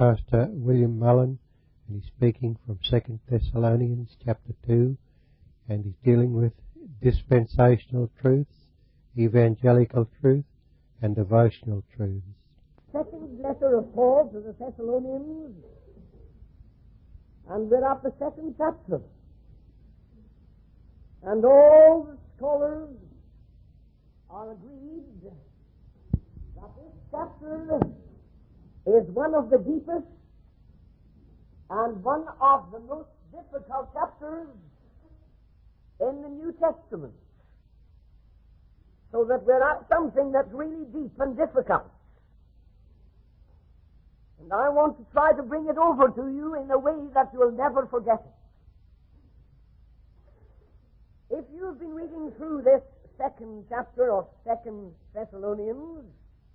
Pastor William Mullen, and he's speaking from 2 Thessalonians chapter 2, and he's dealing with dispensational truths, evangelical truth, and devotional truths. Second letter of Paul to the Thessalonians, and we're at the second chapter. And all the scholars are agreed that this chapter is one of the deepest and one of the most difficult chapters in the New Testament. So that we're at something that's really deep and difficult. And I want to try to bring it over to you in a way that you'll never forget it. If you've been reading through this second chapter of 2 Thessalonians,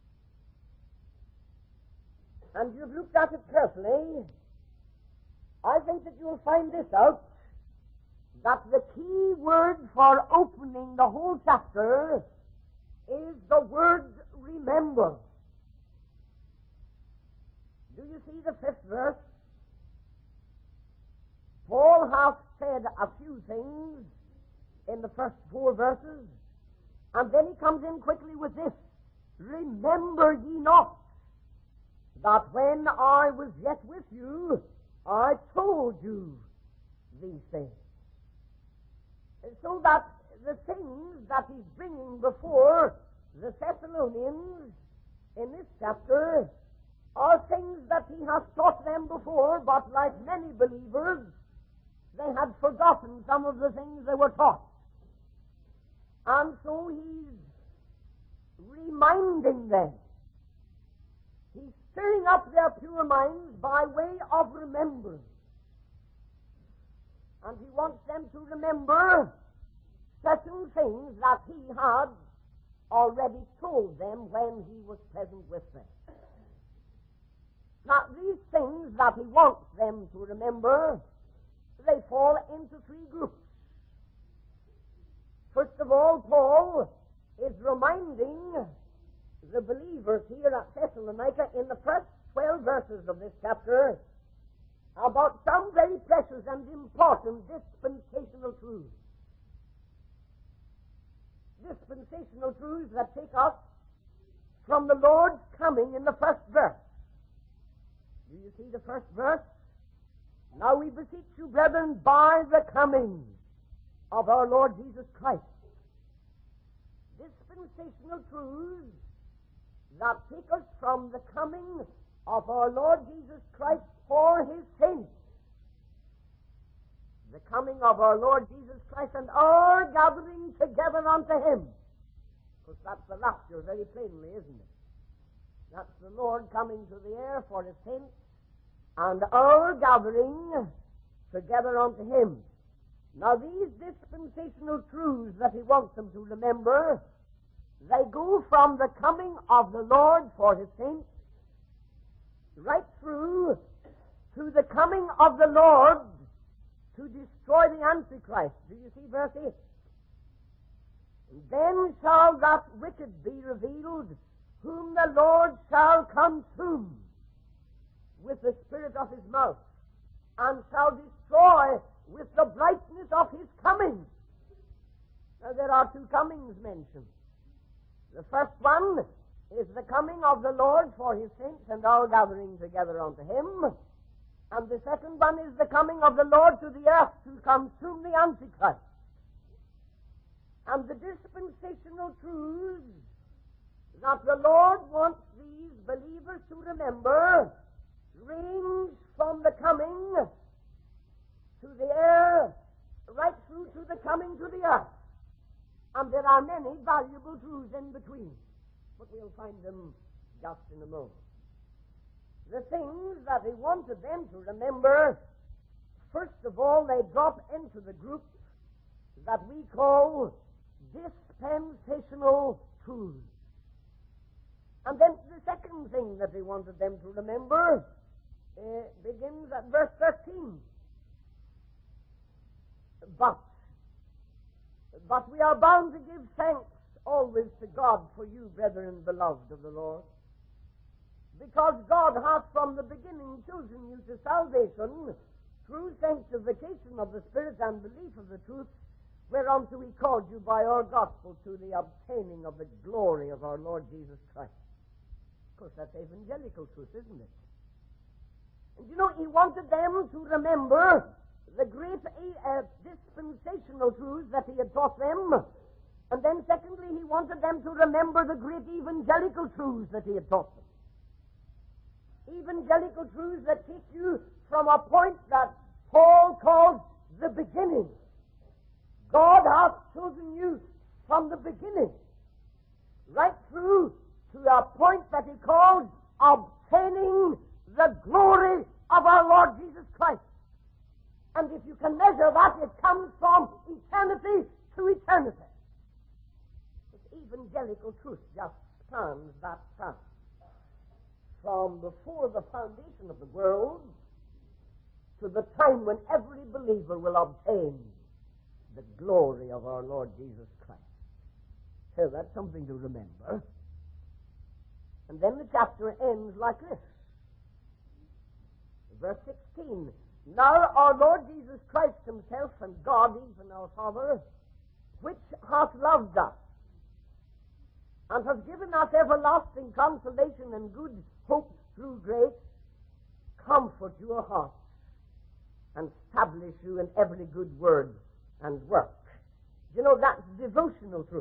and you've looked at it carefully, I think that you'll find this out, that the key word for opening the whole chapter is the word remember. Do you see the 5th verse? Paul has said a few things in the first 4 verses, and then he comes in quickly with this: remember ye not that when I was yet with you, I told you these things. So that the things that he's bringing before the Thessalonians in this chapter are things that he has taught them before, but like many believers, they had forgotten some of the things they were taught. And so he's reminding them. He's stirring up their pure minds by way of remembrance. And he wants them to remember certain things that he had already told them when he was present with them. Now, these things that he wants them to remember, they fall into 3 groups. First of all, Paul is reminding the believers here at Thessalonica in the first 12 verses of this chapter about some very precious and important dispensational truths. Dispensational truths that take us from the Lord's coming in the first verse. Do you see the first verse? Now we beseech you, brethren, by the coming of our Lord Jesus Christ. Dispensational truths that take us from the coming of our Lord Jesus Christ for his saints. The coming of our Lord Jesus Christ and our gathering together unto him. Because that's the rapture very plainly, isn't it? That's the Lord coming to the air for his saints and our gathering together unto him. Now these dispensational truths that he wants them to remember, they go from the coming of the Lord for his saints right through to the coming of the Lord to destroy the Antichrist. Do you see verse 8? Then shall that wicked be revealed, whom the Lord shall consume with the spirit of his mouth, and shall destroy with the brightness of his coming. Now there are 2 comings mentioned. The first one is the coming of the Lord for his saints and our gathering together unto him. And the second one is the coming of the Lord to the earth to consume the Antichrist. And the dispensational truths that the Lord wants these believers to remember range from the coming to the air right through to the coming to the earth. And there are many valuable truths in between, but we'll find them just in a moment. The things that he wanted them to remember, first of all, they drop into the group that we call dispensational truths. And then the second thing that he wanted them to remember begins at verse 13. But we are bound to give thanks always to God for you, brethren, beloved of the Lord. because God hath from the beginning chosen you to salvation through sanctification of the Spirit and belief of the truth, whereunto he called you by our gospel to the obtaining of the glory of our Lord Jesus Christ. Of course, that's evangelical truth, isn't it? And you know, he wanted them to remember the great dispensational truths that he had taught them. And then secondly, he wanted them to remember the great evangelical truths that he had taught them. Evangelical truths that take you from a point that Paul calls the beginning. God hath chosen you from the beginning, right through to a point that he calls obtaining the glory of our Lord Jesus Christ. And if you can measure that, it comes from eternity to eternity. This evangelical truth just spans that time. From before the foundation of the world to the time when every believer will obtain the glory of our Lord Jesus Christ. So that's something to remember. And then the chapter ends like this. Verse 16. Now our Lord Jesus Christ himself and God, even our Father, which hath loved us, and hath given us everlasting consolation and good hope through grace, comfort your hearts, and establish you in every good word and work. You know, that's devotional truth.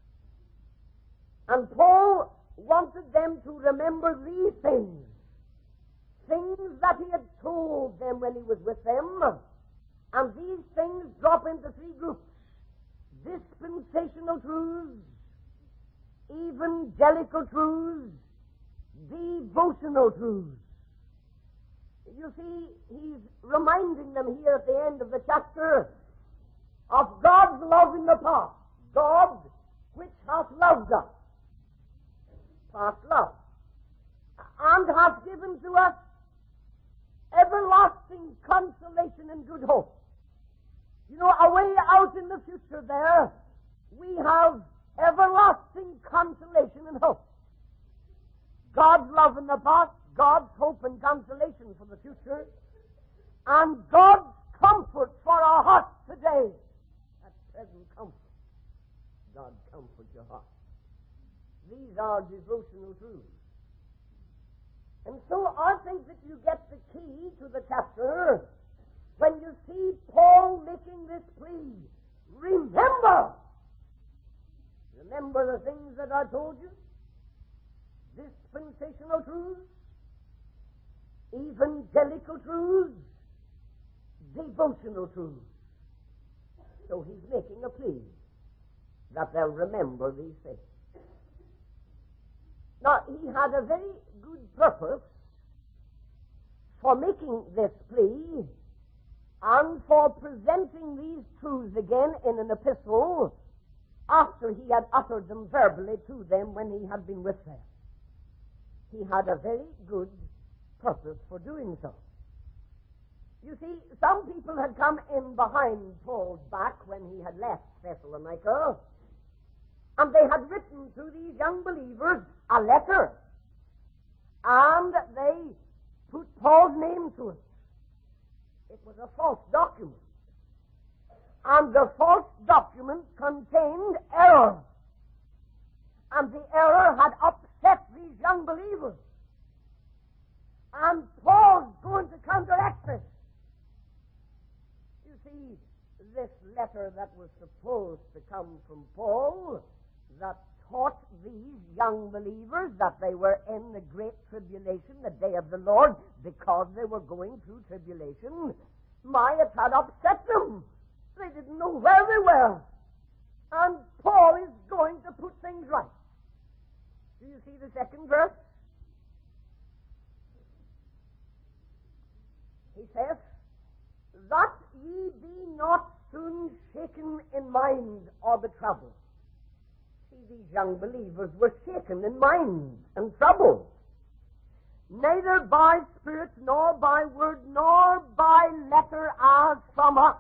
And Paul wanted them to remember these things that he had told them when he was with them. And these things drop into three groups: dispensational truths, evangelical truths, devotional truths. You see, he's reminding them here at the end of the chapter of God's love in the past. God, which hath loved us. Past love. And hath given to us everlasting consolation and good hope. You know, away out in the future there, we have everlasting consolation and hope. God's love in the past, God's hope and consolation for the future, and God's comfort for our hearts today. That present comfort. God comfort your heart. These are devotional truths. And so I think that you get the key to the chapter when you see Paul making this plea. Remember! Remember the things that I told you? Dispensational truths, evangelical truths, devotional truths. So he's making a plea that they'll remember these things. Now, he had a very good purpose for making this plea and for presenting these truths again in an epistle after he had uttered them verbally to them when he had been with them. He had a very good purpose for doing so. You see, some people had come in behind Paul's back when he had left Thessalonica, and they had written to these young believers a letter, and they put Paul's name to it. It was a false document, and the false document contained error, and the error had upset these young believers. And Paul's going to counteract this. You see, this letter that was supposed to come from Paul that taught these young believers that they were in the great tribulation, the day of the Lord, because they were going through tribulation, it had upset them. They didn't know where they were. And Paul is going to put things right. Do you see the second verse? He says, that ye be not soon shaken in mind or the trouble. See, these young believers were shaken in mind and troubled. Neither by spirit, nor by word, nor by letter as from us.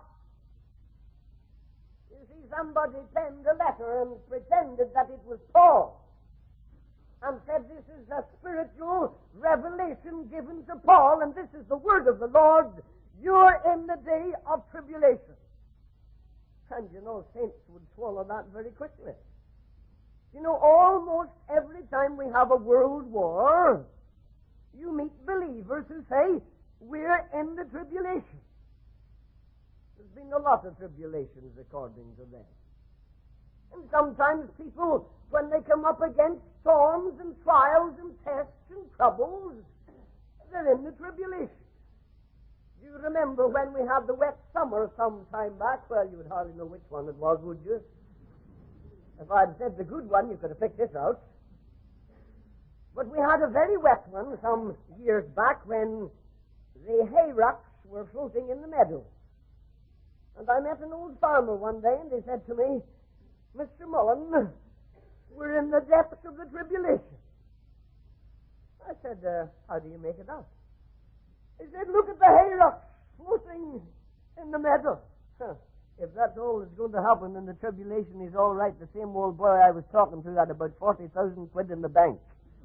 You see, somebody penned a letter and pretended that it was Paul. and said this is a spiritual revelation given to Paul, and this is the word of the Lord. You're in the day of tribulation. And you know, saints would swallow that very quickly. You know, almost every time we have a world war, you meet believers who say, we're in the tribulation. There's been a lot of tribulations according to them. And sometimes people, when they come up against storms and trials and tests and troubles, they're in the tribulation. Do you remember when we had the wet summer some time back? Well, you would hardly know which one it was, would you? If I'd said the good one, you could have picked this out. But we had a very wet one some years back when the hay rocks were floating in the meadow. And I met an old farmer one day, and he said to me, Mr. Mullen, we're in the depths of the tribulation. I said, how do you make it out? He said, look at the hay rocks floating in the meadow. If that's all that's going to happen in the tribulation, he's all right. The same old boy I was talking to had about 40,000 quid in the bank.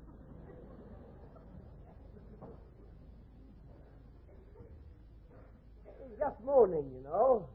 He's just moaning, you know.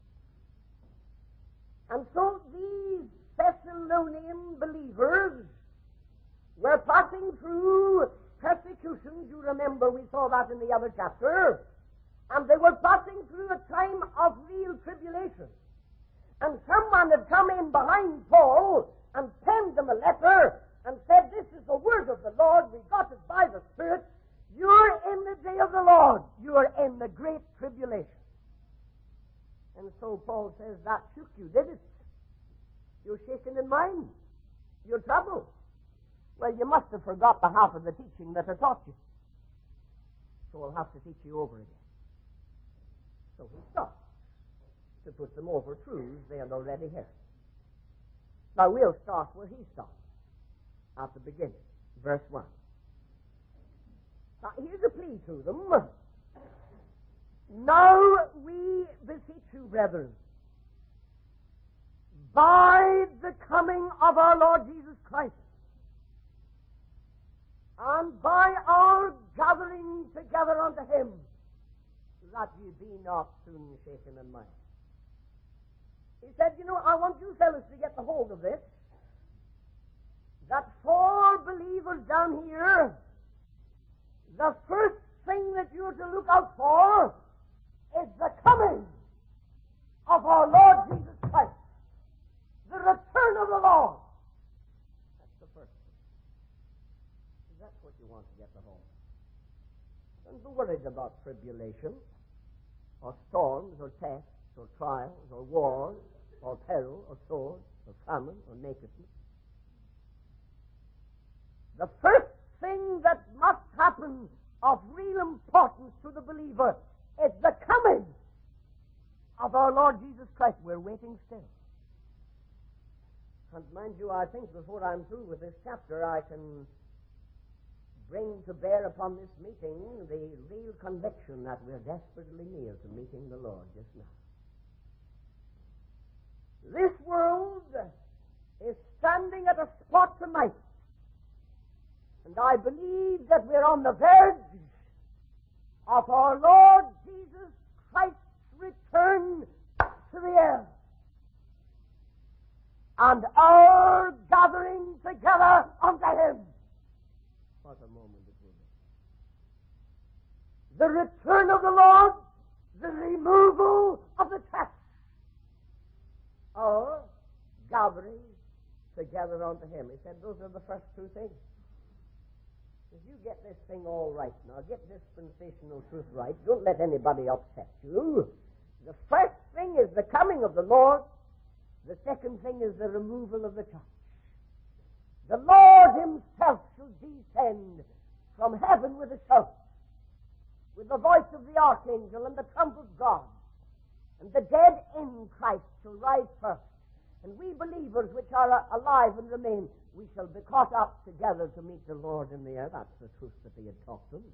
And so these Thessalonian believers were passing through persecutions. You remember we saw that in the other chapter. And they were passing through a time of real tribulation. And someone had come in behind Paul and penned them a letter and said, this is the word of the Lord. We got it by the Spirit. You're in the day of the Lord. You're in the great tribulation. And so Paul says, that shook you, did it? You're shaken in mind. You're troubled. Well, you must have forgot the half of the teaching that I taught you. So I'll have to teach you over again. So he stopped to put them over truths they had already heard. Now we'll start where he stopped, at the beginning, verse 1. Now here's a plea to them. Now we beseech you, brethren, by the coming of our Lord Jesus Christ, and by our gathering together unto him, that ye be not soon shaken in mind. He said, you know, I want you fellas to get the hold of this, that for believers down here, the first thing that you're to look out for is the coming of our Lord Jesus Christ, the return of the Lord. That's the first thing. That's what you want to get the hold of. Don't be worried about tribulation, or storms, or tests, or trials, or wars, or peril, or sword, or famine, or nakedness. The first thing that must happen of real importance to the believer is the coming of our Lord Jesus Christ. We're waiting still. And mind you, I think before I'm through with this chapter, I can bring to bear upon this meeting the real conviction that we're desperately near to meeting the Lord just now. This world is standing at a spot tonight, and I believe that we're on the verge of our Lord Jesus Christ's return to the earth, and our gathering together unto him. What a moment it will be. The return of the Lord, the removal of the tax, or gathering together unto him. He said those are the first two things. If you get this thing all right now, get dispensational truth right, don't let anybody upset you. The first thing is the coming of the Lord. The second thing is the removal of the church. The Lord himself shall descend from heaven with a shout, with the voice of the archangel and the trump of God. And the dead in Christ shall rise first. And we believers which are alive and remain, we shall be caught up together to meet the Lord in the air. That's the truth that he had taught them.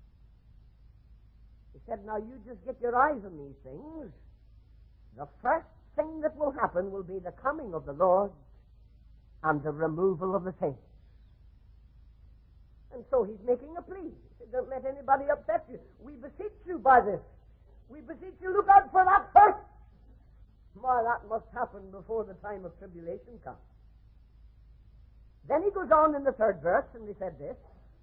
He said, now you just get your eyes on these things. The first thing that will happen will be the coming of the Lord and the removal of the saints. And so he's making a plea. He said, don't let anybody upset you. We beseech you by this. We beseech you, look out for that first. Why, that must happen before the time of tribulation comes. Then he goes on in the 3rd verse, and he said this,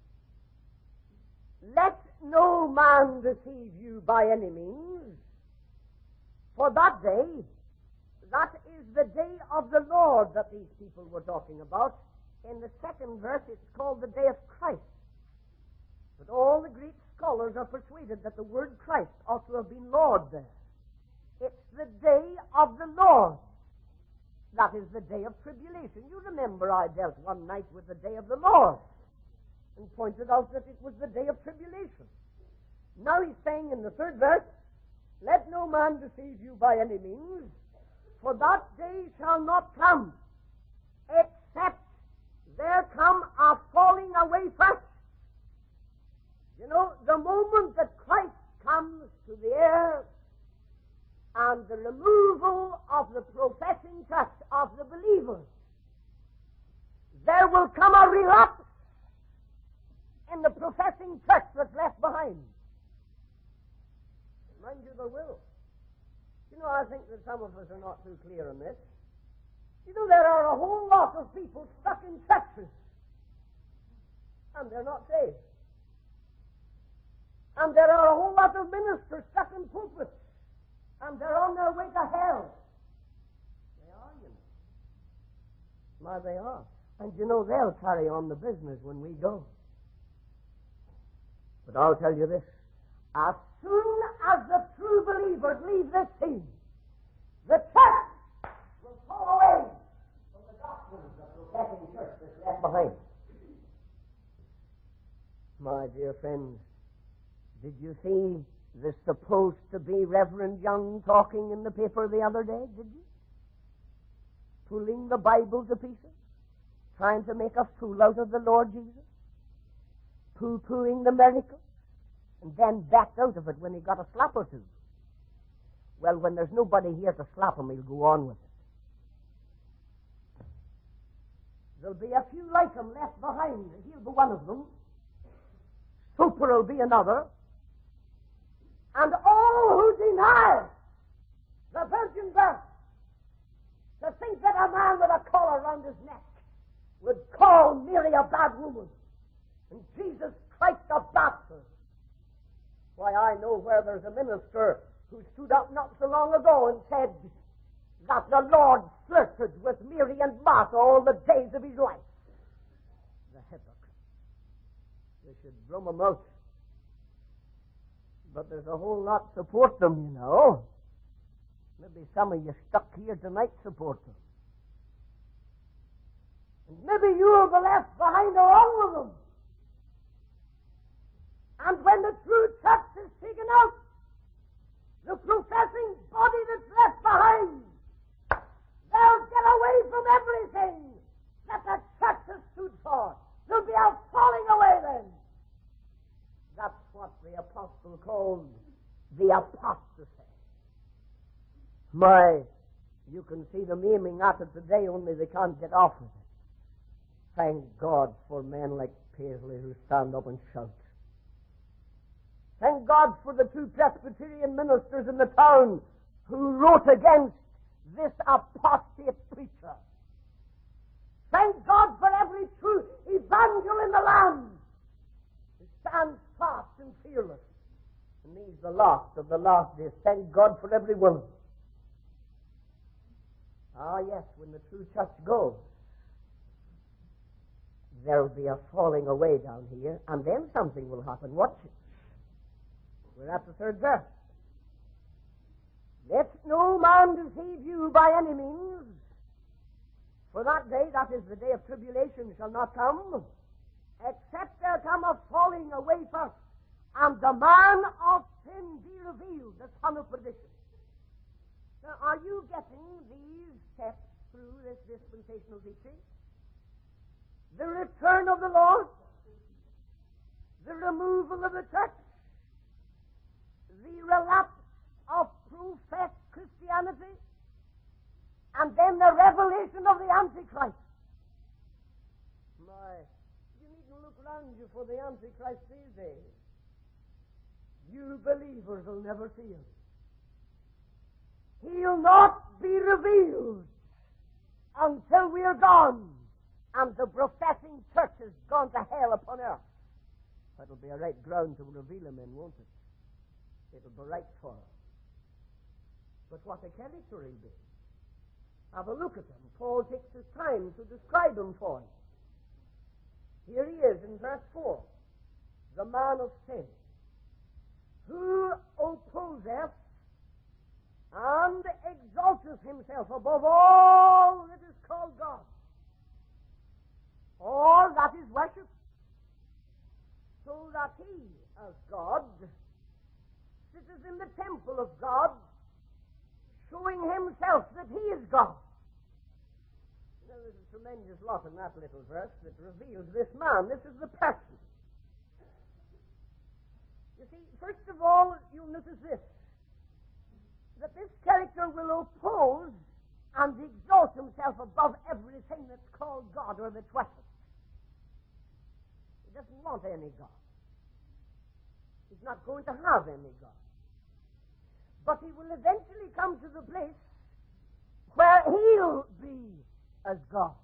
let no man deceive you by any means, for that day, that is the day of the Lord that these people were talking about. In the 2nd verse, it's called the day of Christ. But all the Greek scholars are persuaded that the word Christ ought to have been Lord there. It's the day of the Lord. That is the day of tribulation. You remember I dealt one night with the day of the Lord and pointed out that it was the day of tribulation. Now he's saying in the 3rd verse, let no man deceive you by any means, for that day shall not come, except there come a falling away first. You know, the moment that Christ comes to the air and the removal of the professing church of the believers, there will come a relapse in the professing church that's left behind. Mind you, there will. You know, I think that some of us are not too clear on this. You know, there are a whole lot of people stuck in churches, and they're not saved. And there are a whole lot of ministers stuck in pulpits, and they're on their way to hell. They are, you know. Why, they are. And you know, they'll carry on the business when we go. But I'll tell you this. As soon as the true believers leave this scene, the church will fall away from the gospel of the professing church that's left behind. My dear friends, did you see the supposed to be Reverend Young talking in the paper the other day, did you? Pulling the Bible to pieces, trying to make a fool out of the Lord Jesus, poo-pooing the miracle, and then backed out of it when he got a slap or two. Well, when there's nobody here to slap him, he'll go on with it. There'll be a few like him left behind, and he'll be one of them. Soper will be another. And all who deny the virgin birth, to think that a man with a collar around his neck would call Mary a bad woman and Jesus Christ a bastard. Why, I know where there's a minister who stood up not so long ago and said that the Lord flirted with Mary and Martha all the days of his life. The hypocrite. They should drum him out. But there's a whole lot support them, you know. Maybe some of you stuck here tonight support them. And maybe you'll be left behind along with them. And when the true church is taken out, the professing body that's left behind, they'll get away from everything that the church has stood for. There'll be a falling away then. That's what the apostle called the apostasy. My, you can see them aiming at it today, only they can't get off with it. Thank God for men like Paisley who stand up and shout. Thank God for the two Presbyterian ministers in the town who wrote against this apostate preacher. Thank God for every true evangel in the land who stands fast and fearless. And he's the last of the last days. Thank God for every one of them. Ah, yes, when the true church goes, there'll be a falling away down here, and then something will happen. Watch it. We're at the 3rd verse. Let no man deceive you by any means, for that day, that is the day of tribulation, shall not come, except there come a falling away first, and the man of sin be revealed, the son of perdition. Now, are you getting these steps through this dispensational teaching? The return of the Lord, the removal of the church, the relapse of professed Christianity, and then the revelation of the Antichrist. My, you needn't look around you for the Antichrist these days, you believers will never see him. He'll not be revealed until we're gone and the professing church has gone to hell upon earth. That'll be a right ground to reveal him in, won't it? It'll be right for us. But what a character he'll be. Have a look at him. Paul takes his time to describe him for us. Here he is in verse 4. The man of sin, who opposeth and exalteth himself above all that is called God, all that is worshipped, so that he, as God, sitteth in the temple of God, showing himself that he is God. Now, there's a tremendous lot in that little verse that reveals this man. This is the person. You see, first of all, you'll notice this, that this character will oppose and exalt himself above everything that's called God or that's worshipped. He doesn't want any God. He's not going to have any God. But he will eventually come to the place where he'll be as God.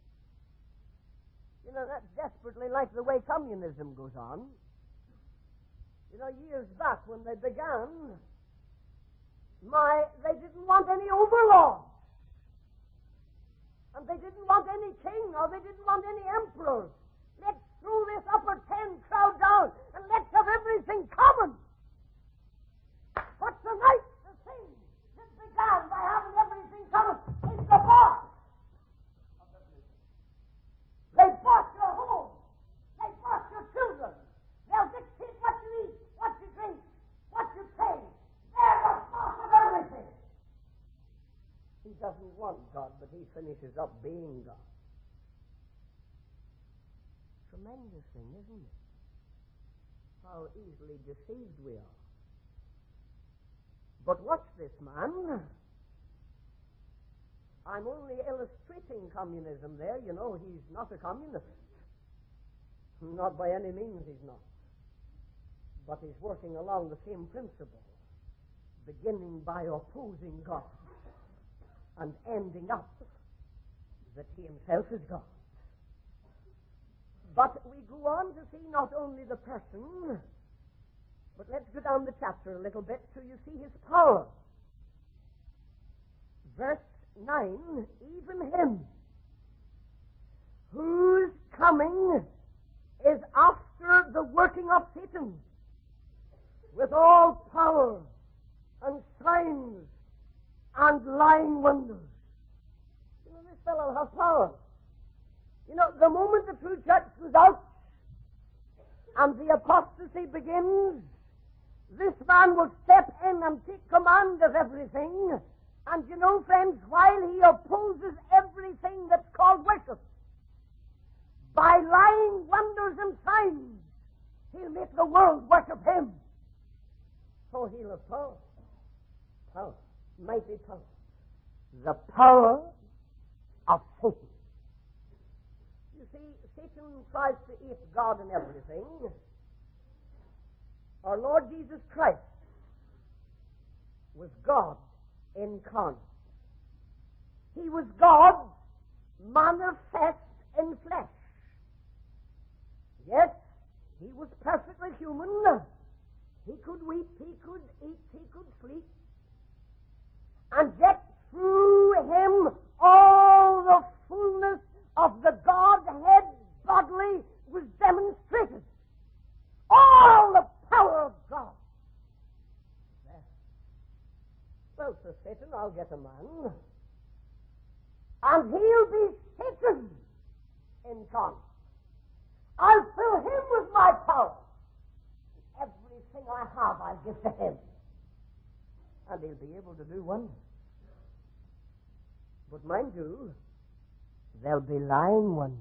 You know, that's desperately like the way communism goes on. You know, years back when they began, they didn't want any overlords. And they didn't want any king, or they didn't want any emperor. Let's throw this upper 10 crowd down, and let's have everything common. But tonight, the thing that began by having everything common is the boss. They boss your home. They boss your children. They'll dictate what you eat, what you drink, what you pay. They're the boss of everything. He doesn't want God, but he finishes up being God. Tremendous thing, isn't it? How easily deceived we are. But watch this man. I'm only illustrating communism there. You know, he's not a communist. Not by any means he's not. But he's working along the same principle, beginning by opposing God and ending up that he himself is God. But we go on to see not only the person, but let's go down the chapter a little bit so you see his power. Verse 9, even him whose coming is after the working of Satan with all power and signs and lying wonders. You know, this fellow has power. You know, the moment the true church was out and the apostasy begins, this man will step in and take command of everything. And you know, friends, while he opposes everything that's called worship, by lying wonders and signs, he'll make the world worship him. So he'll have power. Power. Mighty power. The power of Satan. You see, Satan tries to eat God in everything. Our Lord Jesus Christ was God incarnate. He was God manifest in flesh. Yes, he was perfectly human. He could weep, he could eat, he could sleep. And yet through him all the fullness of the Godhead bodily was demonstrated. All the power of God. Well, says Satan, I'll get a man, and he'll be Satan incarnate. I'll fill him with my power. Everything I have, I'll give to him. And he'll be able to do wonders. But mind you, there'll be lying wonders.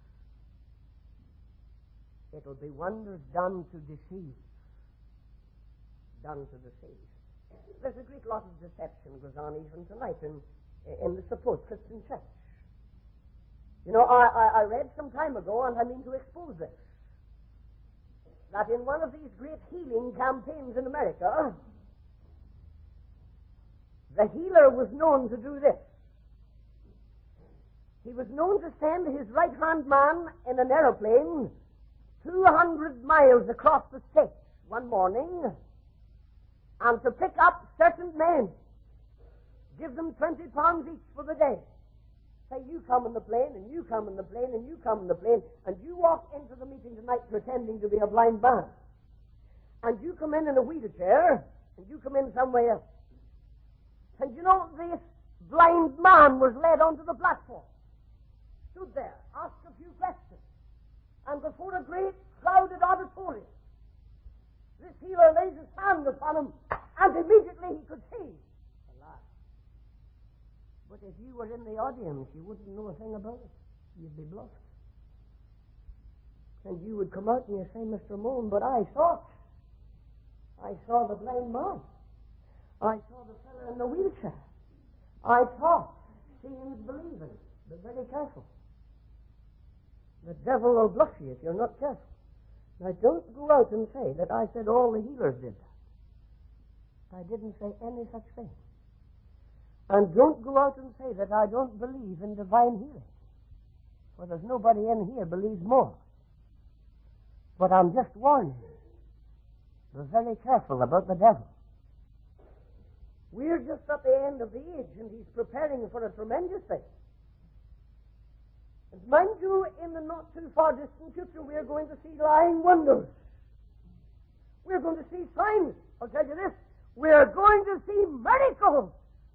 It'll be wonders done to deceive. Done to deceive. There's a great lot of deception goes on even tonight in the supposed Christian church. You know, I read some time ago, and I mean to expose this, that in one of these great healing campaigns in America, the healer was known to do this. He was known to send his right-hand man in an aeroplane 200 miles across the States one morning and to pick up certain men, give them 20 pounds each for the day. Say, you come in the plane, and you come in the plane, and you come in the plane, and you walk into the meeting tonight pretending to be a blind man. And you come in a wheelchair, and you come in somewhere else. And you know, this blind man was led onto the platform, stood there, asked a few questions, and before a great crowded auditorium, this healer lays his hand upon him, and immediately he could see. Alas. But if you were in the audience, you wouldn't know a thing about it. You'd be bluffed. And you would come out and you'd say, Mr. Moon, but I saw it. I saw the blind man. I saw the fellow in the wheelchair. I thought, seeing's believing. Be very careful. The devil will bluff you if you're not careful. Now, don't go out and say that I said all the healers did that. I didn't say any such thing. And don't go out and say that I don't believe in divine healing. For there's nobody in here believes more. But I'm just warning you. Be very careful about the devil. We're just at the end of the age, and he's preparing for a tremendous thing. And mind you, in the not too far distant future, we're going to see lying wonders. We're going to see signs. I'll tell you this. We're going to see miracles.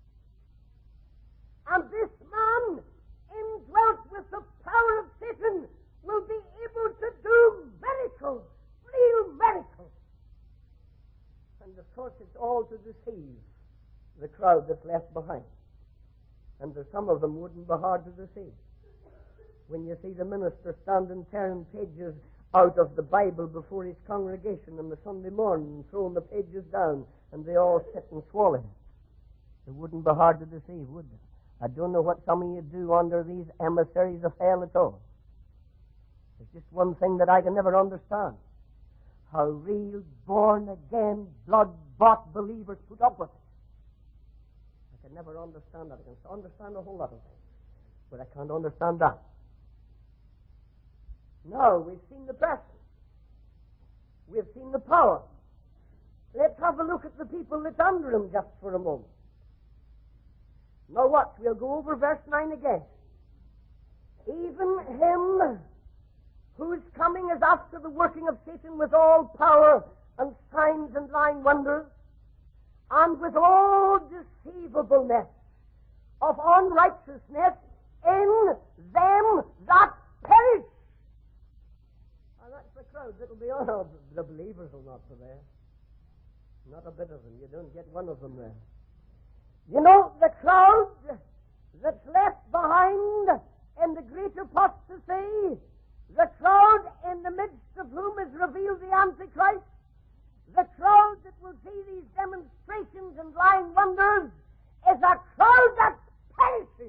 And this man, indwelt with the power of Satan, will be able to do miracles, real miracles. And of course, it's all to deceive the crowd that's left behind. And there's some of them wouldn't be hard to deceive. When you see the minister standing tearing pages out of the Bible before his congregation on the Sunday morning and throwing the pages down, and they all sit and swallow it. It wouldn't be hard to deceive, would it? I don't know what some of you do under these emissaries of hell at all. There's just one thing that I can never understand. How real, born-again, blood-bought believers put up with it. I can never understand that. I can understand a whole lot of things, but I can't understand that. Now, we've seen the person. We've seen the power. Let's have a look at the people that's under him just for a moment. Now watch, we'll go over verse 9 again. Even him whose coming is after the working of Satan with all power and signs and lying wonders, and with all deceivableness of unrighteousness in them that perish. And that's the crowd that'll be on. Oh, the believers will not be there. Not a bit of them. You don't get one of them there. You know, the crowd that's left behind in the great apostasy, the crowd in the midst of whom is revealed the Antichrist, the crowd that will see these demonstrations and lying wonders, is a crowd that's perishing.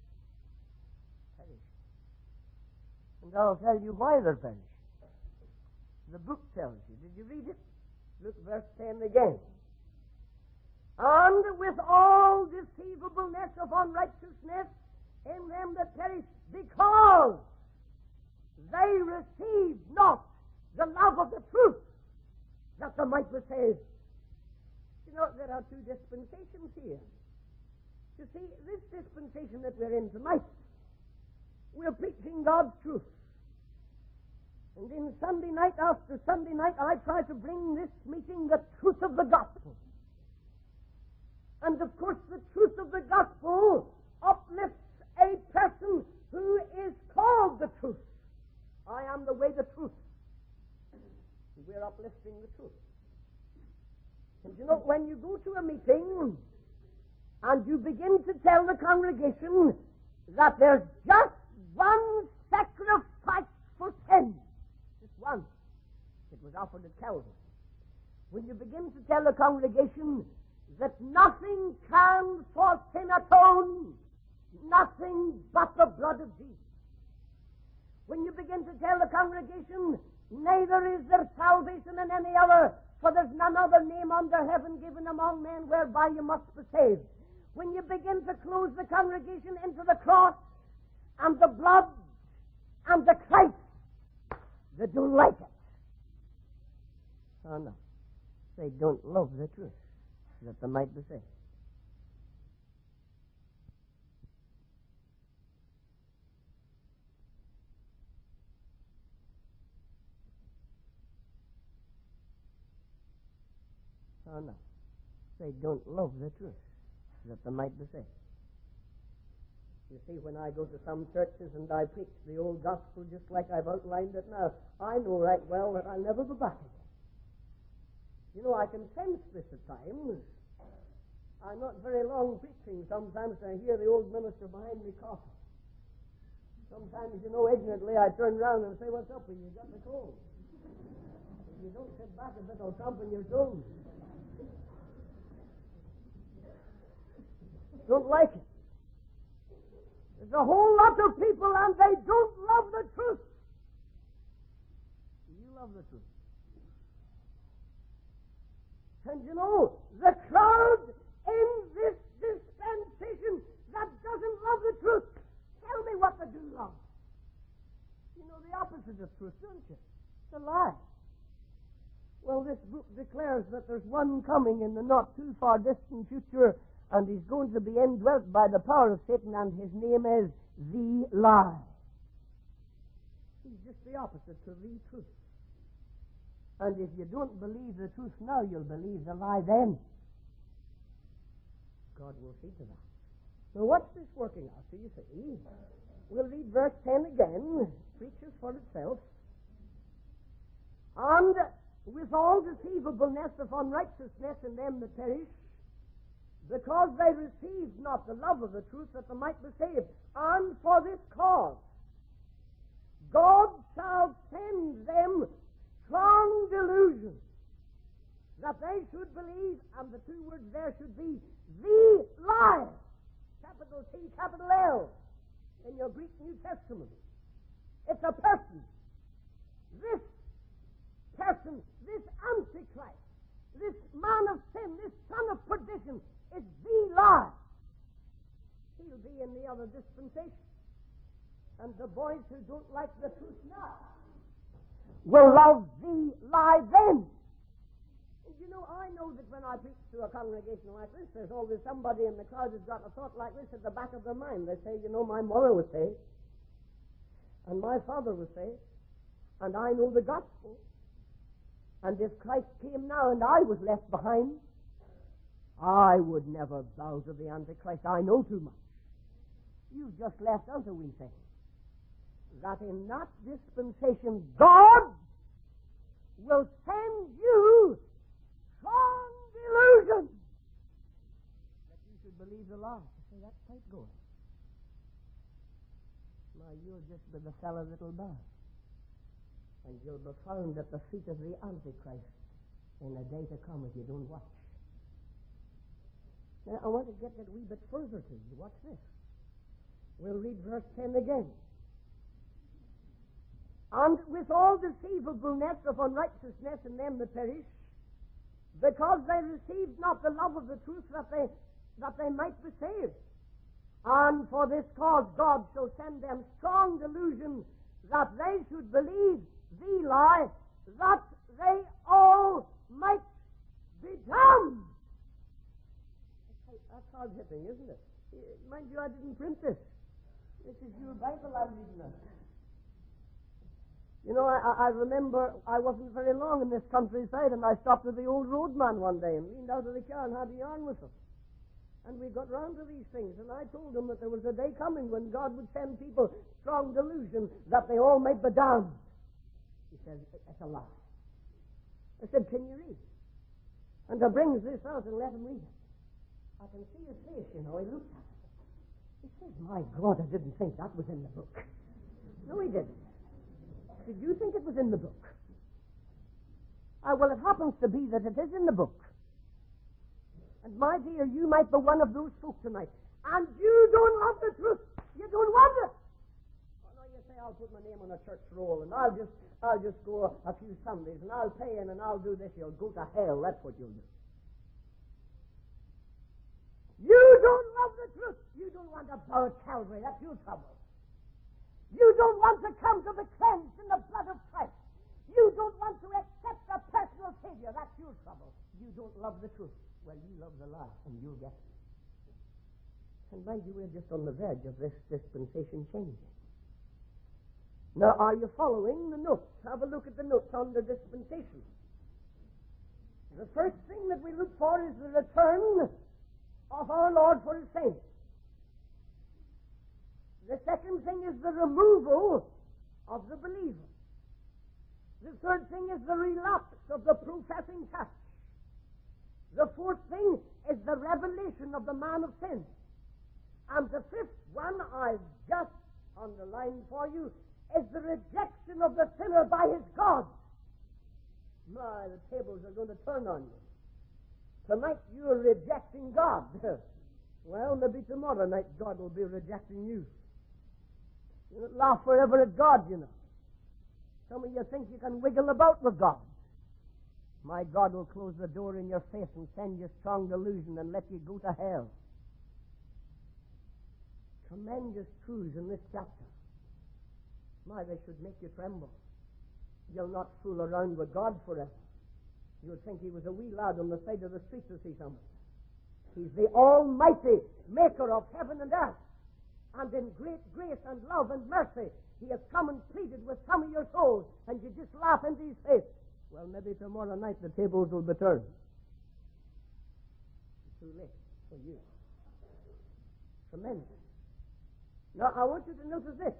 And I'll tell you why they're perishing. The book tells you. Did you read it? Look, verse 10 again. And with all deceivableness of unrighteousness in them that perish, because they received not the love of the truth, that they might be saved. You know, there are two dispensations here. You see, this dispensation that we're in tonight, we're preaching God's truth. And in Sunday night after Sunday night, I try to bring this meeting the truth of the gospel. And of course, the truth of the gospel uplifts a person who is called the truth. I am the way, the truth. We're uplifting the truth. And you know, when you go to a meeting and you begin to tell the congregation that there's just one sacrifice for sin, just one, it was offered at Calvary. When you begin to tell the congregation that nothing can for sin atone, nothing but the blood of Jesus. When you begin to tell the congregation Neither is there salvation in any other, for there's none other name under heaven given among men whereby you must be saved. When you begin to close the congregation into the cross and the blood and the Christ, they don't like it. Oh no, they don't love the truth, that they might be saved. Oh no, they don't love the truth, that they might be saved. You see, when I go to some churches and I preach the old gospel just like I've outlined it now, I know right well that I'll never be back again. You know, I can sense this at times. I'm not very long preaching. Sometimes I hear the old minister behind me coughing. Sometimes, you know, ignorantly I turn around and say, "What's up with you? You got the cold?" If you don't sit back a bit, I'll trump on your toes. Don't like it. There's a whole lot of people and they don't love the truth. You love the truth. And you know, the crowd in this dispensation that doesn't love the truth, tell me what they do love. You know the opposite of truth, don't you? It's a lie. Well, this book declares that there's one coming in the not too far distant future, and he's going to be indwelt by the power of Satan, and his name is the lie. He's just the opposite to the truth. And if you don't believe the truth now, you'll believe the lie then. God will see to that. So what's this working out? So you see, we'll read verse 10 again. Preaches for itself. And with all deceivableness of unrighteousness in them that perish, because they received not the love of the truth that they might be saved. And for this cause, God shall send them strong delusion, that they should believe, and the two words there should be, the lie, capital T, capital L, in your Greek New Testament. It's a person. This person, this Antichrist, this man of sin, this son of perdition, is the lie. He'll be in the other dispensation. And the boys who don't like the truth now will love the lie then. And you know, I know that when I preach to a congregation like this, there's always somebody in the crowd who's got a thought like this at the back of their mind. They say, you know, my mother was saved, and my father was saved, and I know the gospel. And if Christ came now and I was left behind, I would never bow to the Antichrist. I know too much. You've just left out a wee thing. That in that dispensation, God will send you strong delusion that you should believe the lie. You say, that's tight going. Now, you'll just be the fellow that'll bow. And you'll be found at the feet of the Antichrist in a day to come if you don't watch. Now, I want to get that wee bit further to you. Watch this. We'll read verse 10 again. And with all deceivableness of unrighteousness in them that perish, because they received not the love of the truth that they might be saved. And for this cause God shall send them strong delusion, that they should believe the lie, that they all might be damned. That's hard hitting, isn't it? Mind you, I didn't print this. This is your Bible I'm reading now. You know, I remember I wasn't very long in this countryside, and I stopped with the old roadman one day and leaned out of the car and had a yarn with him. And we got round to these things, and I told him that there was a day coming when God would send people strong delusion that they all might be damned. He said, it's a lie. I said, can you read? And he brings this out and let him read it. I can see his face, you know. He looked at it. He says, my God, I didn't think that was in the book. No, he didn't. Did you think it was in the book? Well, it happens to be that it is in the book. And my dear, you might be one of those folk tonight. And you don't love the truth. You don't want it. Oh, no, you say, say, I'll put my name on a church roll, and I'll just go a few Sundays, and I'll pay in, and I'll do this. You'll go to hell. That's what you'll do. You don't love the truth. You don't want to bow at Calvary. That's your trouble. You don't want to come to the cleansed in the blood of Christ. You don't want to accept a personal Savior. That's your trouble. You don't love the truth. Well, you love the lie, and you'll get it. And mind you, we're just on the verge of this dispensation changing. Now, are you following the notes? Have a look at the notes on the dispensation. The first thing that we look for is the return of our Lord for His saints. The second thing is the removal of the believer. The third thing is the relapse of the professing church. The fourth thing is the revelation of the man of sin. And the fifth one I've just underlined for you is the rejection of the sinner by his God. My, the tables are going to turn on you. Tonight you're rejecting God. Well, maybe tomorrow night God will be rejecting you. You don't laugh forever at God, you know. Some of you think you can wiggle about with God. My God will close the door in your face and send you strong delusion and let you go to hell. Tremendous truths in this chapter. My, they should make you tremble. You'll not fool around with God forever. You would think He was a wee lad on the side of the street to see somebody. He's the almighty maker of heaven and earth. And in great grace and love and mercy, He has come and pleaded with some of your souls, and you just laugh into His face. Well, maybe tomorrow night the tables will be turned. It's too late for you. Tremendous. Now, I want you to notice this.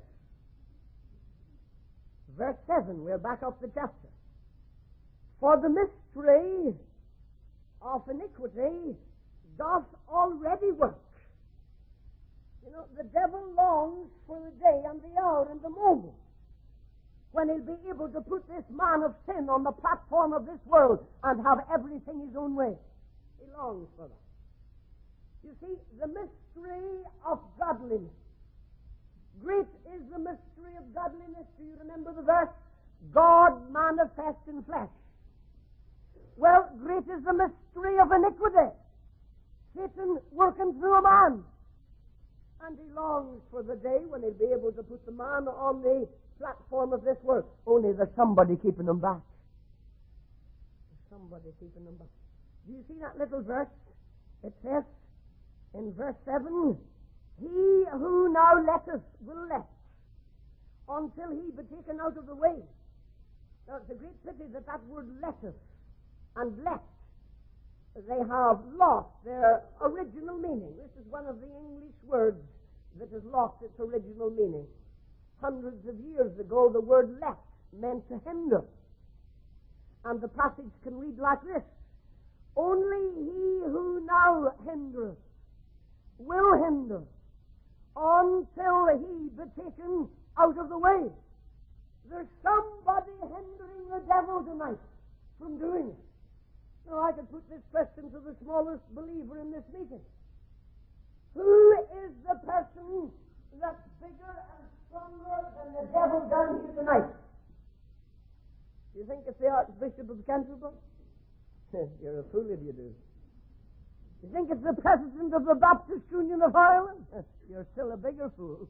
Verse 7, we're back up the chapter. For the mystery of iniquity doth already work. You know, the devil longs for the day and the hour and the moment when he'll be able to put this man of sin on the platform of this world and have everything his own way. He longs for that. You see, the mystery of godliness. Great is the mystery of godliness. Do you remember the verse? God manifest in flesh. Well, great is the mystery of iniquity. Satan working through a man. And he longs for the day when he'll be able to put the man on the platform of this world. Only there's somebody keeping him back. There's somebody keeping him back. Do you see that little verse? It says in verse 7, He who now letteth will let until he be taken out of the way. Now, it's a great pity that that word letteth and let, they have lost their original meaning. This is one of the English words that has lost its original meaning. Hundreds of years ago, the word let meant to hinder. And the passage can read like this. Only he who now hindereth will hinder until he be taken out of the way. There's somebody hindering the devil tonight from doing it. Now, I could put this question to the smallest believer in this meeting. Who is the person that's bigger and stronger than the devil down here tonight? Do you think it's the Archbishop of Canterbury? You're a fool if you do. You think it's the President of the Baptist Union of Ireland? You're still a bigger fool.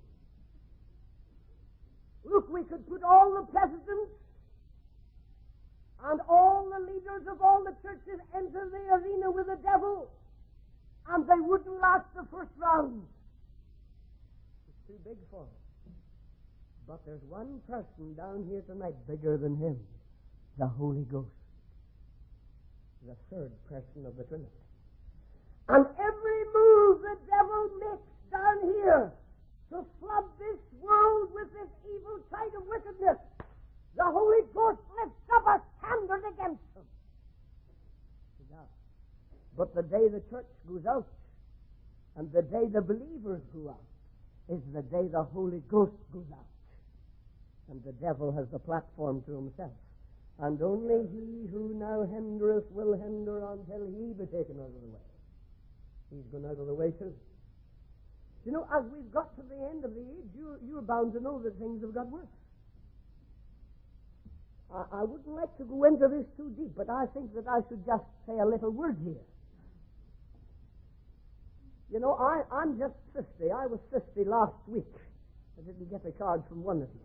Look, we could put all the presidents and all the leaders of all the churches into the arena with the devil, and they wouldn't last the first round. It's too big for them. But there's one person down here tonight bigger than him, the Holy Ghost, the third person of the Trinity. And every move the devil makes down here to flood this world with this evil tide of wickedness, the Holy Ghost lifts up a standard against them. But the day the church goes out and the day the believers go out is the day the Holy Ghost goes out. And the devil has the platform to himself. And only he who now hindereth will hinder until he be taken out of the way. He's gone out of the way too. You know, as we've got to the end of the age, you're bound to know that things have got worse. I wouldn't like to go into this too deep, but I think that I should just say a little word here. You know, I'm just 50. I was 50 last week. I didn't get a card from one of you.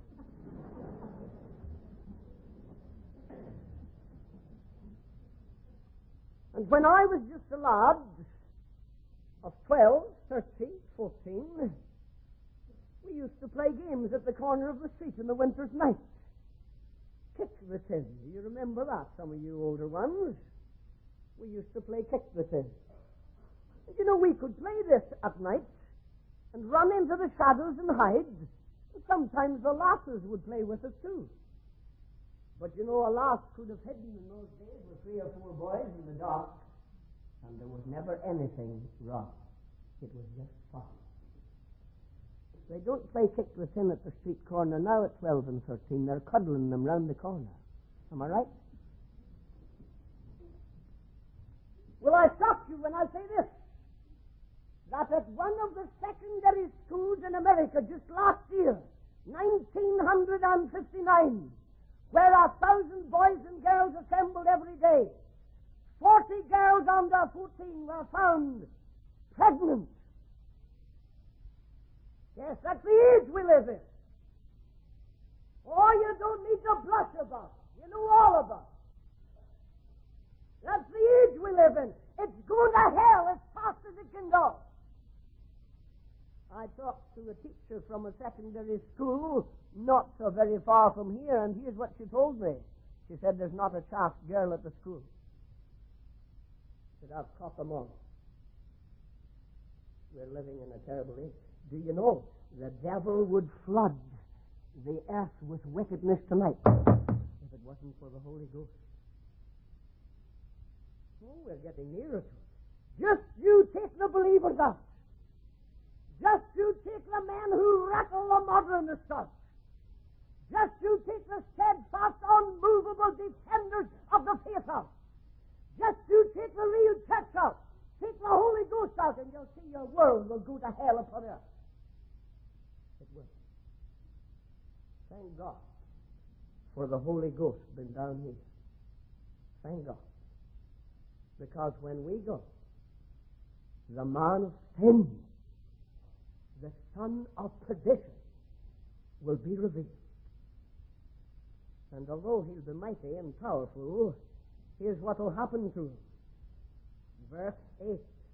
And when I was just a lad of 12, 13, 14, we used to play games at the corner of the street in the winter's night. Kick the tin. Do you remember that, some of you older ones? We used to play kick the tin. And you know, we could play this at night and run into the shadows and hide. And sometimes the lasses would play with us too. But you know, a lass could have hidden in those days with 3 or 4 boys in the dark, and there was never anything wrong. It was just fun. They don't play kick the tin at the street corner now at 12 and 13. They're cuddling them round the corner. Am I right? Will I shock you when I say this? That at one of the secondary schools in America just last year, 1959, where 1,000 boys and girls assembled every day, 40 girls under 14 were found pregnant. Yes, that's the age we live in. Oh, you don't need to blush about it. You know all about it. That's the age we live in. It's going to hell as fast as it can go. I talked to a teacher from a secondary school not so very far from here, and here's what she told me. She said, there's not a chaste girl at the school. She said, I've caught them all. We're living in a terrible age. Do you know, the devil would flood the earth with wickedness tonight if it wasn't for the Holy Ghost. Oh, we're getting nearer to it. Just you take the believers out. Just you take the men who rattle the modernist out. Just you take the steadfast, unmovable defenders of the faith out. Just you take the real church out. Take the Holy Ghost out, and you'll see your world will go to hell upon earth. It will. Thank God for the Holy Ghost being down here. Thank God. Because when we go, the man of sin, the son of perdition, will be revealed. And although he'll be mighty and powerful, here's what will happen to him. Verse 8.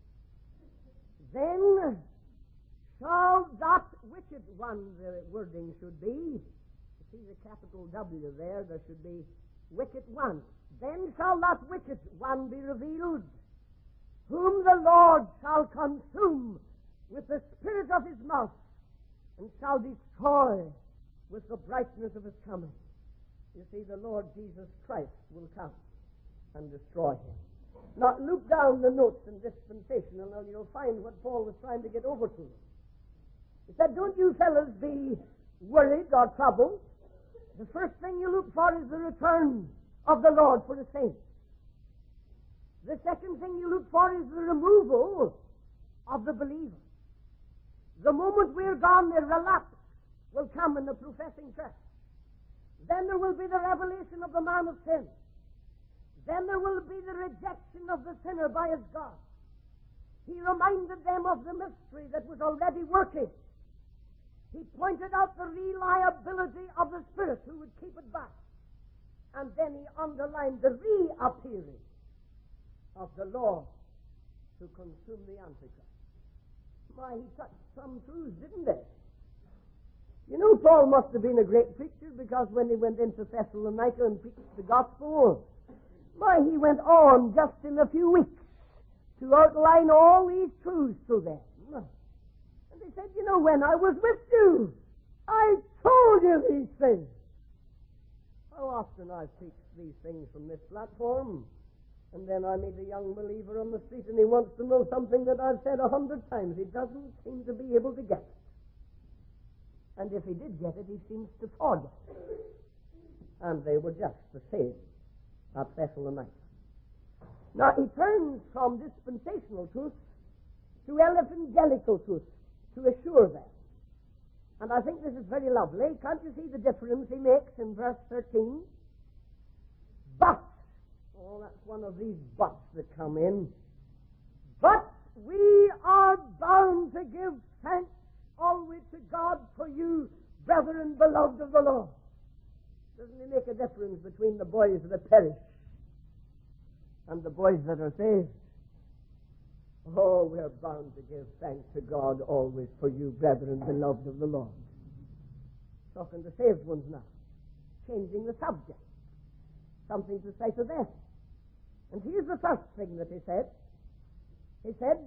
Then shall that wicked one, the wording should be, you see the capital W there should be wicked one. Then shall that wicked one be revealed, whom the Lord shall consume with the spirit of his mouth, and shall destroy with the brightness of his coming. You see, the Lord Jesus Christ will come and destroy him. Now, look down the notes in dispensational, and you'll find what Paul was trying to get over to them. He said, don't you fellas be worried or troubled. The first thing you look for is the return of the Lord for the saints. The second thing you look for is the removal of the believer. The moment we're gone, the relapse will come in the professing church. Then there will be the revelation of the man of sin. Then there will be the rejection of the sinner by his God. He reminded them of the mystery that was already working. He pointed out the reliability of the Spirit who would keep it back. And then he underlined the reappearing of the Lord to consume the Antichrist. My, he touched some truths, didn't he? You know, Paul must have been a great preacher, because when he went into Thessalonica and preached the gospel, my, he went on just in a few weeks to outline all these truths to them. And they said, you know, when I was with you, I told you these things. How often I've preached these things from this platform, and then I meet a young believer on the street and he wants to know something that I've said 100 times. He doesn't seem to be able to get it. And if he did get it, he seems to forget it. And they were just the same at Thessalonica. Now he turns from dispensational truth to evangelical truth. to assure them. And I think this is very lovely. Can't you see the difference he makes in verse 13? But, oh, that's one of these buts that come in. But we are bound to give thanks always to God for you, brethren beloved of the Lord. Doesn't he make a difference between the boys that perish and the boys that are saved? Oh, we're bound to give thanks to God always for you, brethren beloved of the Lord. Talking to saved ones now. Changing the subject. Something to say to them. And here's the first thing that he said. He said,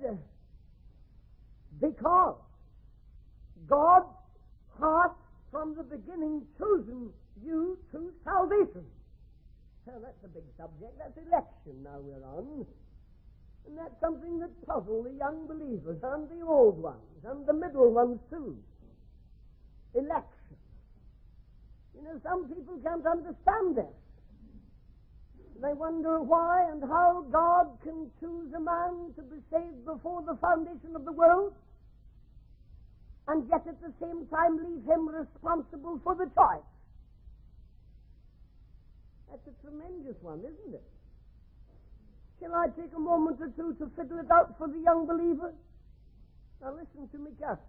because God hath from the beginning chosen you to salvation. Well, that's a big subject. That's election now we're on. And that's something that puzzles the young believers and the old ones and the middle ones too. Election. You know, some people can't understand this. They wonder why and how God can choose a man to be saved before the foundation of the world and yet at the same time leave him responsible for the choice. That's a tremendous one, isn't it? Can I take a moment or two to fiddle it out for the young believer? Now listen to me carefully.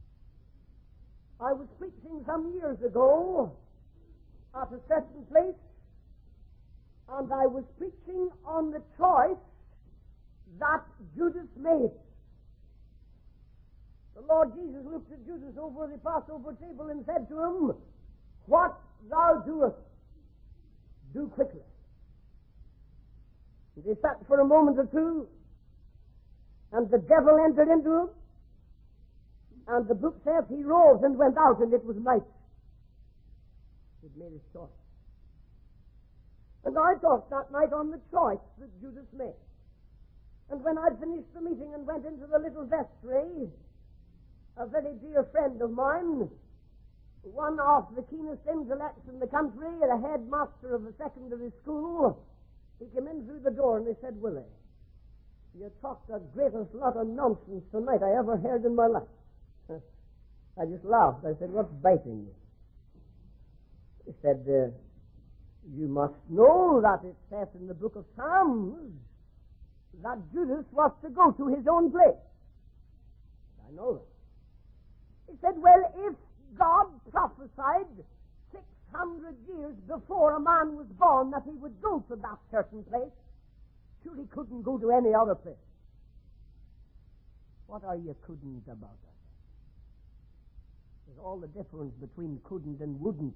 I was preaching some years ago at a certain place, and I was preaching on the choice that Judas made. The Lord Jesus looked at Judas over the Passover table and said to him, "What thou doest, do quickly." And he sat for a moment or two, and the devil entered into him, and the book says he rose and went out, and it was night. He'd made his choice. And I talked that night on the choice that Judas made. And when I'd finished the meeting and went into the little vestry, a very dear friend of mine, one of the keenest intellects in the country, the headmaster of a secondary school, he came in through the door and he said, "Willie, you talked the greatest lot of nonsense tonight I ever heard in my life." I just laughed. I said, "What's biting you?" He said, "You must know that it says in the book of Psalms that Judas was to go to his own place." I know that. He said, "Well, if God prophesied 600 years before a man was born that he would go to that certain place, sure he couldn't go to any other place." What are you couldn't about that? There's all the difference between couldn't and wouldn't.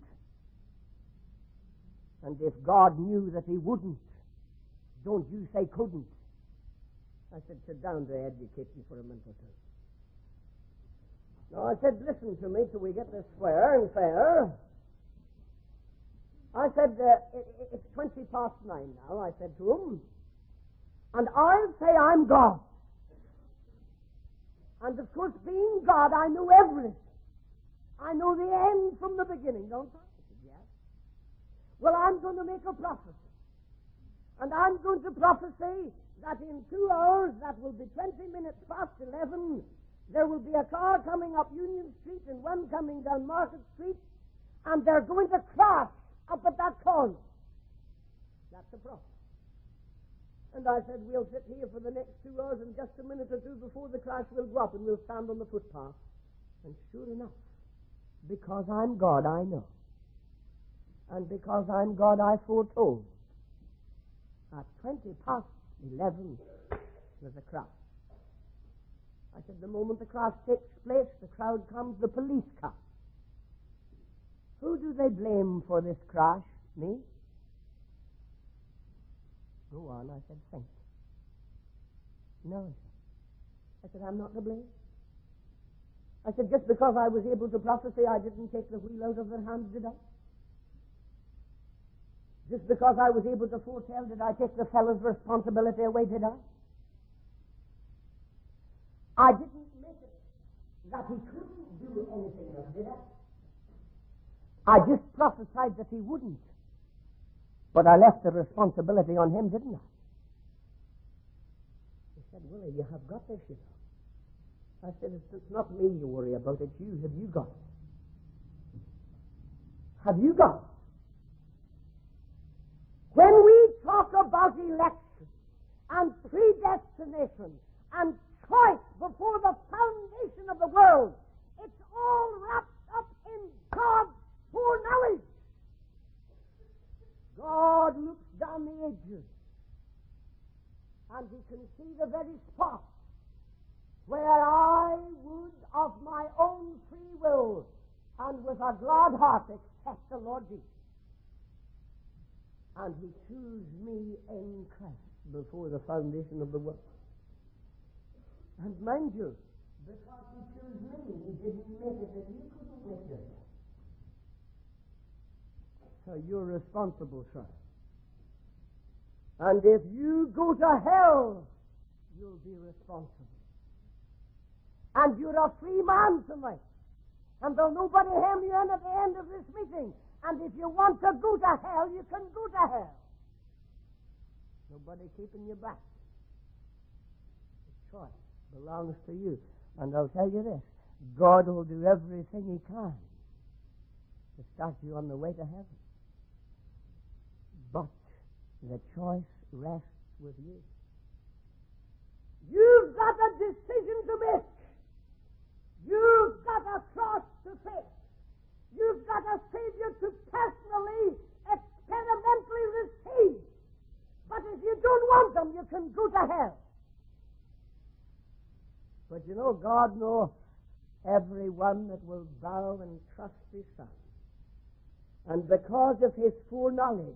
And if God knew that he wouldn't, don't you say couldn't. I said, "Sit down to educate you for a minute or two." No, I said, "Listen to me till we get this square and fair." I said, "It's 20 past 9 now," I said to him, "and I'll say I'm God. And of course, being God, I know everything. I know the end from the beginning, don't I?" I said, "Yes." "Well, I'm going to make a prophecy. And I'm going to prophesy that in 2 hours, that will be 20 minutes past 11, there will be a car coming up Union Street and one coming down Market Street, and they're going to crash up at that corner." That's the prophecy. And I said, "We'll sit here for the next 2 hours, and just a minute or two before the crash will go up, and we'll stand on the footpath." And sure enough, because I'm God, I know. And because I'm God, I foretold. At 20 past 11, there's a crash. I said, the moment the crash takes place, the crowd comes, the police come. Who do they blame for this crash? Me? Go on, I said, think. No, he said. I said, I'm not to blame. I said, just because I was able to prophesy, I didn't take the wheel out of their hands, did I? Just because I was able to foretell, did I take the fellow's responsibility away, did I? I didn't make it that he couldn't do anything else, did I? I just prophesied that he wouldn't. But I left the responsibility on him, didn't I? He said, Willie, you have got this, you know. I said, it's not me you worry about, it's you. Have you got it? Have you got it? When we talk about election and predestination and choice before the foundation of the world, it's all wrapped up in God's foreknowledge. God looks down the ages and he can see the very spot where I would of my own free will and with a glad heart accept the Lord Jesus. And he chose me in Christ before the foundation of the world. And mind you, because he chose me, he didn't make it that you couldn't make it. So you're responsible, sir. And if you go to hell, you'll be responsible. And you're a free man tonight. And there'll nobody hem you in at the end of this meeting. And if you want to go to hell, you can go to hell. Nobody keeping you back. The choice belongs to you. And I'll tell you this, God will do everything he can to start you on the way to heaven. But the choice rests with you. You've got a decision to make. You've got a cross to face. You've got a Savior to personally, experimentally receive. But if you don't want him, you can go to hell. But you know, God knows everyone that will bow and trust his Son. And because of his foreknowledge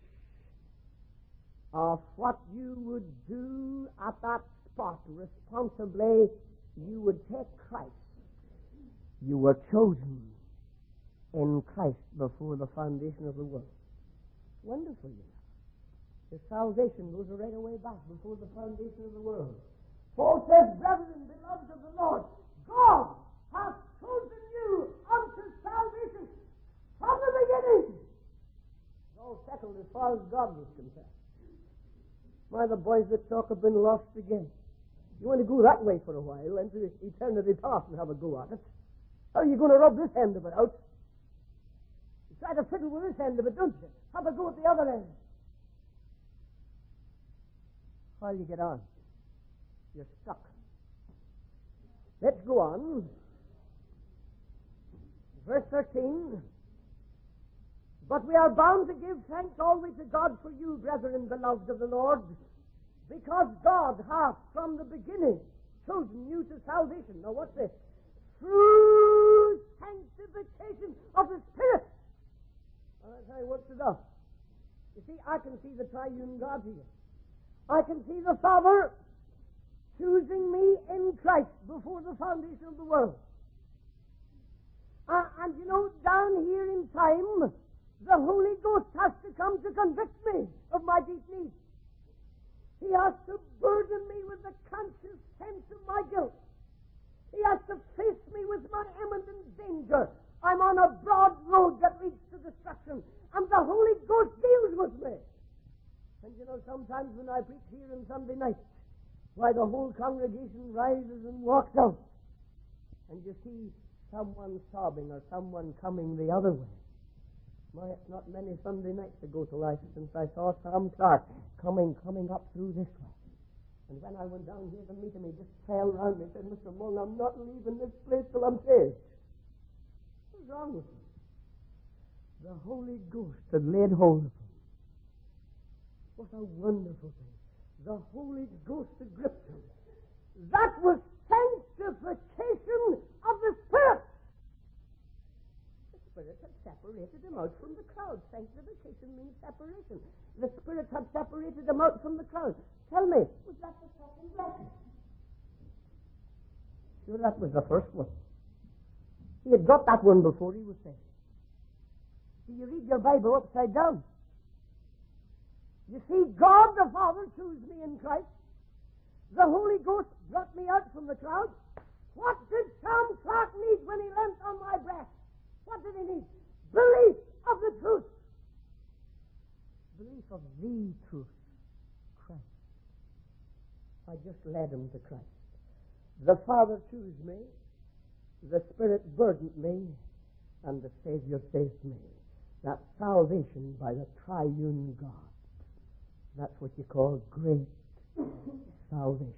of what you would do at that spot responsibly, you would take Christ. You were chosen in Christ before the foundation of the world. Wonderful, you know. Your salvation goes right away back before the foundation of the world. Paul says, brethren, beloved of the Lord, God hath chosen you unto salvation from the beginning. It's all settled as far as God was concerned. Why, the boys that talk have been lost again. You want to go that way for a while, enter eternity past and have a go at it. How are you going to rub this end of it out? You try to fiddle with this end of it, don't you? Have a go at the other end. While you get on, you're stuck. Let's go on. Verse 13. But we are bound to give thanks always to God for you, brethren, beloved of the Lord, because God hath from the beginning chosen you to salvation. Now what's this? Through sanctification of the Spirit. That's how he works it out. You see, I can see the triune God here. I can see the Father choosing me in Christ before the foundation of the world. And you know, down here in time, the Holy Ghost has to come to convict me of my deep needs. He has to burden me with the conscious sense of my guilt. He has to face me with my imminent danger. I'm on a broad road that leads to destruction, and the Holy Ghost deals with me. And you know, sometimes when I preach here on Sunday night, why, the whole congregation rises and walks out, and you see someone sobbing or someone coming the other way. Why, it's not many Sunday nights ago till since I saw Sam Clark coming up through this way. And when I went down here to meet him, he just fell round me and said, Mr. Mullen, I'm not leaving this place till I'm saved. What's wrong with him? The Holy Ghost had laid hold of him. What a wonderful thing. The Holy Ghost had gripped him. That was sanctification of the Spirit. The Spirit had separated him out from the crowd. Sanctification means separation. The Spirit had separated him out from the crowd. Tell me, was that the second blessing? Sure, that was the first one. He had got that one before he was saved. Do you read your Bible upside down? You see, God the Father chose me in Christ. The Holy Ghost brought me out from the crowd. What did Sam Clark need when he leant on my breast? What did he need? Belief of the truth. Belief of the truth. Christ. I just led him to Christ. The Father chose me, the Spirit burdened me, and the Savior saved me. That's salvation by the triune God. That's what you call great salvation.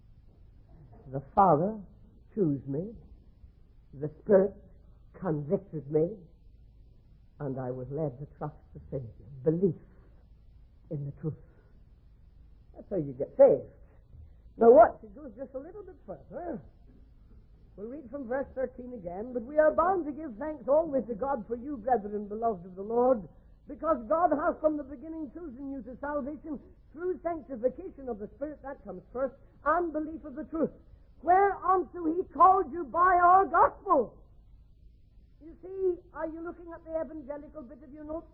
The Father chose me, the Spirit convicted me, and I was led to trust the Savior. Belief in the truth. That's how you get saved. Now watch, it goes just a little bit further. We'll read from verse 13 again. But we are bound to give thanks always to God for you, brethren, beloved of the Lord, because God has from the beginning chosen you to salvation through sanctification of the Spirit, that comes first, and belief of the truth, whereunto he called you by our gospel. You see, are you looking at the evangelical bit of your notes?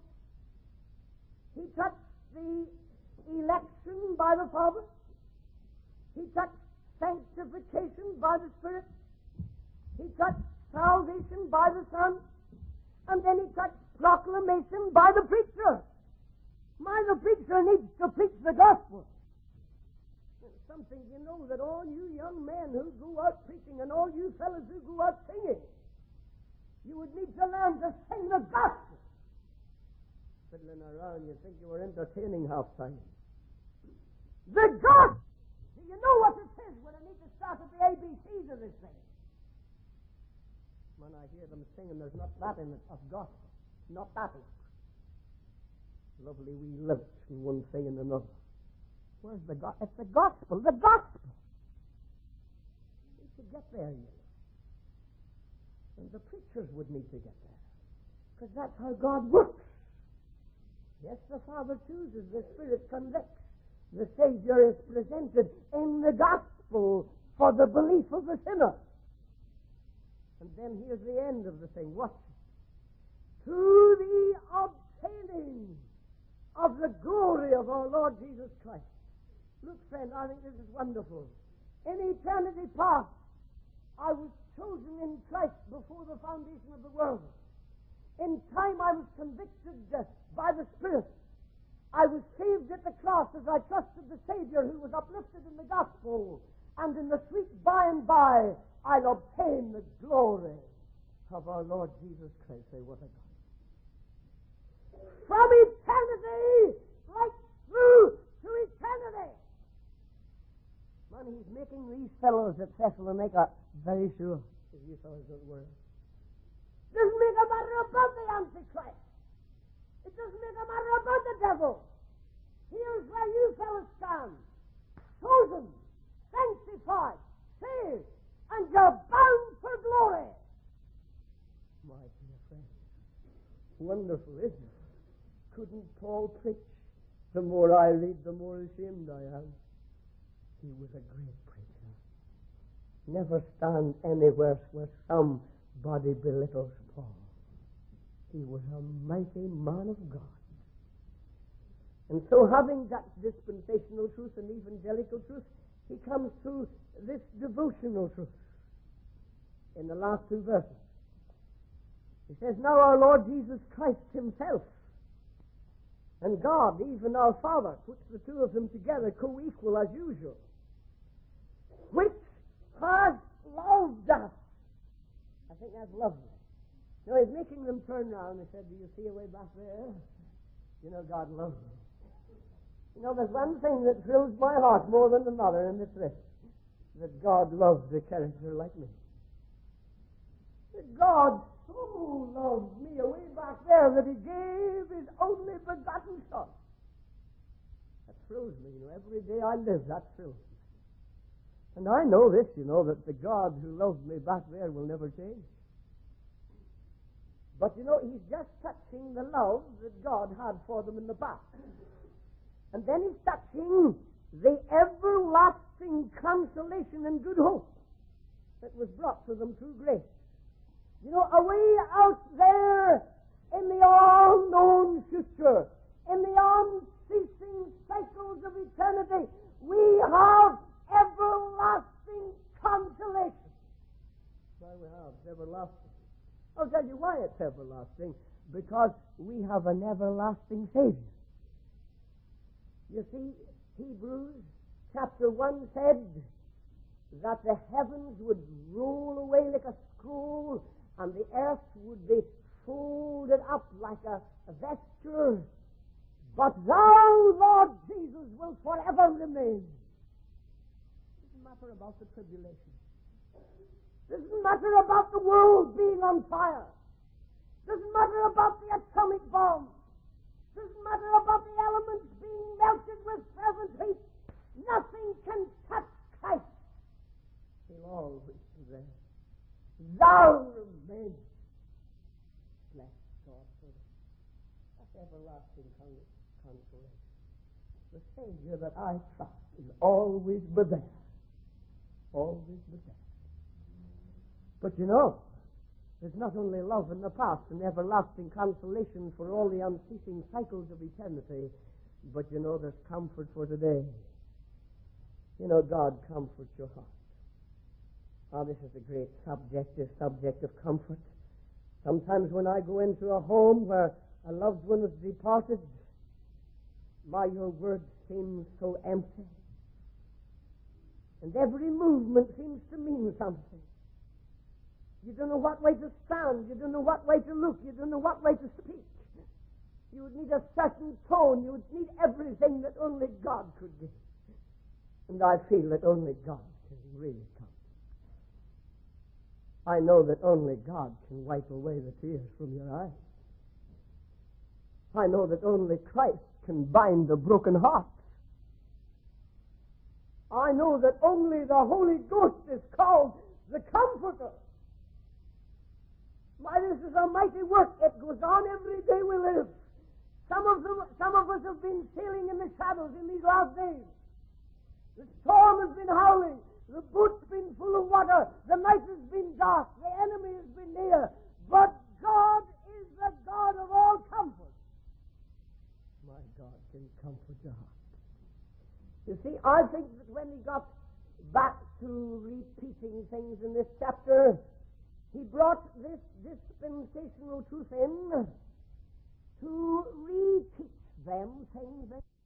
He touched the election by the Father. He touched sanctification by the Spirit. He touched salvation by the Son. And then he touched proclamation by the preacher. The preacher needs to preach the gospel. It's something you know that all you young men who go out preaching and all you fellows who go out singing, you would need to learn to sing the gospel. Fiddling around, you think you were entertaining half time. The gospel! Do you know what it says when I need to start at the ABCs of this thing? When I hear them singing, there's not that in it of gospel. Not that in it. Lovely wee lips from one thing and another. Where's the gospel? It's the gospel. The gospel! You need to get there, you know. And the preachers would need to get there. Because that's how God works. Yes, the Father chooses, the Spirit convicts. The Savior is presented in the gospel for the belief of the sinner. And then here's the end of the thing. Watch it. To the obtaining of the glory of our Lord Jesus Christ. Look, friend, I think this is wonderful. In eternity past, I was chosen in Christ before the foundation of the world. In time, I was convicted by the Spirit. I was saved at the cross as I trusted the Savior who was uplifted in the gospel. And in the sweet by and by, I'll obtain the glory of our Lord Jesus Christ. Say, what a God. From eternity, right through to eternity. Man, he's making these fellows at Thessalonica very sure. If you fellows don't worry. Doesn't make a matter about the Antichrist. It doesn't make a matter about the devil. Here's where you fellows stand. Chosen, sanctified, saved, and you're bound for glory. My dear friend, wonderful, isn't it? Couldn't Paul preach? The more I read, the more ashamed I am. He was a great preacher. Never stand anywhere where somebody belittles Paul. He was a mighty man of God. And so, having that dispensational truth and evangelical truth, he comes to this devotional truth in the last two verses. He says, now our Lord Jesus Christ himself and God, even our Father, puts the two of them together co-equal as usual, which has loved us. I think that's lovely. Now he's making them turn round. He said, do you see a way back there? You know, God loves me. You know, there's one thing that thrills my heart more than another, and it's this, that God loves a character like me. That God so loved me away back there that he gave his only begotten Son. That thrills me. You know, every day I live, that thrills me. And I know this, you know, that the God who loved me back there will never change. But, you know, he's just touching the love that God had for them in the past. And then he's touching the everlasting consolation and good hope that was brought to them through grace. You know, away out there in the all-known future, in the unceasing cycles of eternity, we have everlasting consolation. Why we have everlasting. I'll tell you why it's everlasting. Because we have an everlasting Savior. You see, Hebrews chapter 1 said that the heavens would roll away like a scroll, and the earth would be folded up like a vesture. But thou, Lord Jesus, will forever remain. It doesn't matter about the tribulation. It doesn't matter about the world being on fire. It doesn't matter about the atomic bomb. It doesn't matter about the elements being melted with fervent heat. Nothing can touch Christ. He'll always be there. Thou remain. Bless God for this. That's everlasting consolation. The Savior that I trust is always be there. Always be there. But you know, there's not only love in the past and everlasting consolation for all the unceasing cycles of eternity, but you know, there's comfort for today. You know, God comforts your heart. Oh, this is a great subject of comfort. Sometimes when I go into a home where a loved one has departed, your word seems so empty. And every movement seems to mean something. You don't know what way to stand. You don't know what way to look. You don't know what way to speak. You would need a certain tone. You would need everything that only God could give. And I feel that only God can really come. I know that only God can wipe away the tears from your eyes. I know that only Christ can bind the broken heart. I know that only the Holy Ghost is called the Comforter. This is a mighty work. It goes on every day we live. Some of us have been sailing in the shadows in these last days. The storm has been howling. The boat's been full of water. The night has been dark. The enemy has been near. But God is the God of all comfort. My God can comfort your heart. You see, I think that when he got back to repeating things in this chapter, he brought this dispensational truth in to reteach them things that